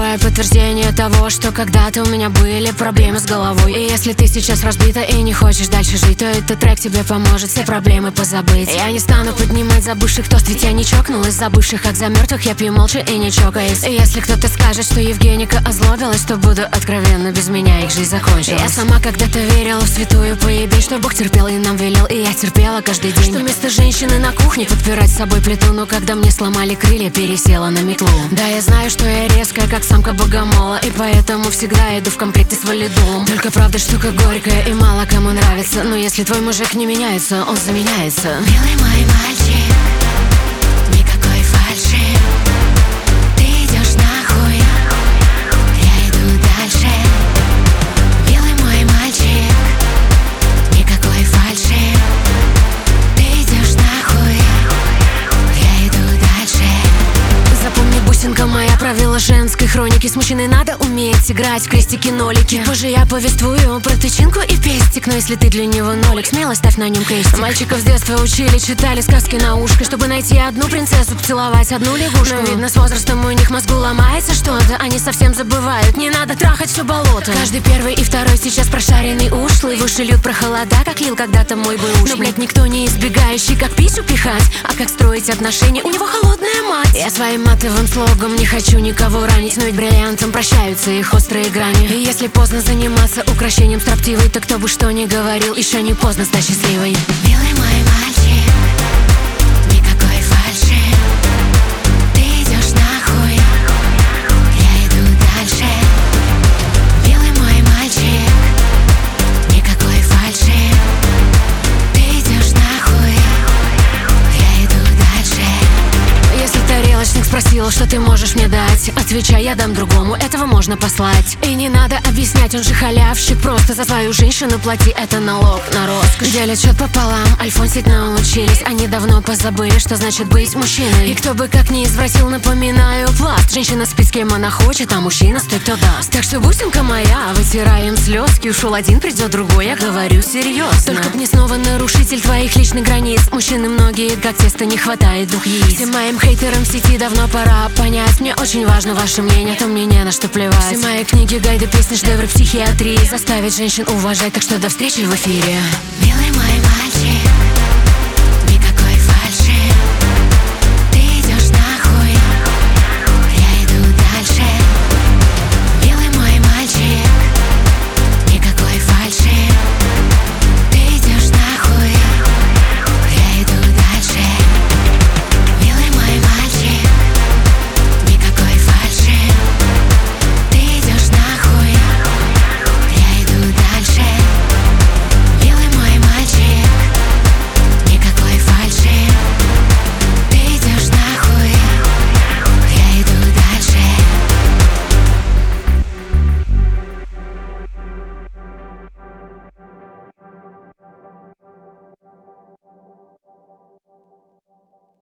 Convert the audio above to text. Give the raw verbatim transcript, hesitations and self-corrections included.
живое подтверждение того, что когда-то у меня были проблемы с головой. И если ты сейчас разбита и не хочешь дальше жить, то этот трек тебе поможет все проблемы позабыть. Я не стану поднимать забывших тост, ведь я не чокнулась за бывших, как за мертвых я пью молча и не чокаясь. И если кто-то скажет, что Евгеника озлобилась, то буду откровенно, без меня их жизнь закончилась. Я сама когда-то верила в святую поебень, что Бог терпел и нам велел, и я терпела каждый день. Что вместо женщины на кухне подпирать с собой плиту, но когда мне сломали крылья, пересела на метлу. Да, я знаю, что я резкая, как самка богомола, и поэтому всегда иду в комплекте с валидолом. Только правда штука горькая и мало кому нравится, но если твой мужик не меняется, он заменяется. Милый мой мальчик, никакой фальши. Ты идешь нахуй, я иду дальше. Милый мой мальчик, никакой фальши. Ты идешь нахуй, я иду дальше. Запомни, бусинка моя, правила женской хроники. С мужчиной надо уметь играть в крестики-нолики. Позже я повествую про тычинку и пестик, но если ты для него нолик, смело ставь на нем крестик. Мальчиков с детства учили, читали сказки на ушко, чтобы найти одну принцессу, поцеловать одну лягушку. Но видно, с возрастом у них мозгу ломается что-то, они совсем забывают, не надо трахать все болото. Каждый первый и второй сейчас прошаренный ушлый, в уши льют про холода, как лил когда-то мой бэушный. Но, блядь, никто не избегающий, как писю пихать, а как строить отношения, у него холодная мать. Я своим матовым слогом не хочу никого ранить, но ведь бриллиантом прощаются их острые грани. И если поздно заниматься украшением строптивой, то кто бы что ни говорил, еще не поздно стать счастливой. Милый мой мальчик, никакой фальши. Ты идешь нахуй, я иду дальше. Милый мой мальчик, никакой фальши. Ты идешь нахуй, я иду дальше. Если тарелочник спросил, что ты можешь мне дать, отвечай, я дам другому, этого можно послать. И не надо объяснять, он же халявщик, просто за свою женщину плати, это налог на роскошь. Делят счет пополам, альфонсить научились, они давно позабыли, что значит быть мужчиной. И кто бы как ни извратил, напоминаю, пласт. Женщина спит с кем она хочет, а мужчина стоит кто даст. Так что, бусинка моя, вытираем слезки, ушел один, придет другой, я говорю серьезно. Только б не снова нарушитель твоих личных границ. Мужчины многие, как тесто, не хватает двух яиц. Всем моим хейтерам в сети давно пора понять, мне очень важно ваше мнение, то мне не на что плевать. Все мои книги, гайды, песни, шедевры психиатрии заставить женщин уважать, так что до встречи в эфире. Милый